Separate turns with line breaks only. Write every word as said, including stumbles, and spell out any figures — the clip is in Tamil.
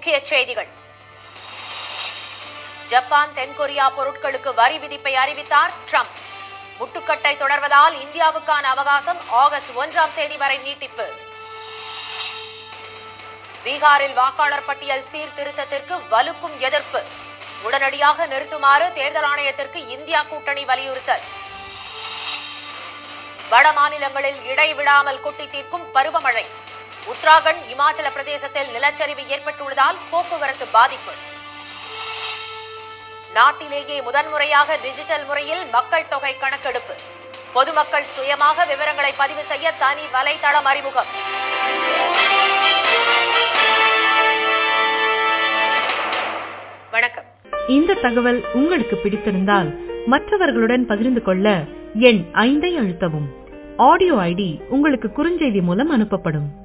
முக்கிய செய்திகள். ஜப்பான் தென்கொரியா பொருட்களுக்கு வரி விதிப்பை அறிவித்தார் ட்ரம்ப். முட்டுக்கட்டை தொடர்வதால் இந்தியாவுக்கான அவகாசம் ஆகஸ்ட் ஒன்றாம் தேதி வரை நீட்டிப்பு. பீகாரில் வாக்காளர் பட்டியல் சீர்திருத்தத்திற்கு வலுக்கும் எதிர்ப்பு. உடனடியாக நிறுத்துமாறு தேர்தல் ஆணையத்திற்கு இந்தியா கூட்டணி வலியுறுத்தல். வட மாநிலங்களில் இடைவிடாமல் கொட்டி தீர்க்கும் பருவமழை. உத்தராகண்ட், இமாச்சல பிரதேசத்தில் நிலச்சரிவு ஏற்பட்டுள்ளதால் போக்குவரத்து பாதிப்பு. நாட்டிலேயே முதன்முறையாக டிஜிட்டல் முறையில் மக்கள் தொகை கணக்கெடுப்பு. பொதுமக்கள் சுயமாக விவரங்களை பதிவு செய்ய தனி வலைதளம் அறிமுகம். வணக்கம்.
இந்த தகவல் உங்களுக்கு பிடித்திருந்தால் மற்றவர்களுடன் பகிர்ந்து கொள்ள எண் ஐந்தை அழுத்தவும். ஆடியோ ஐடி உங்களுக்கு குறுஞ்செய்தி மூலம் அனுப்பப்படும்.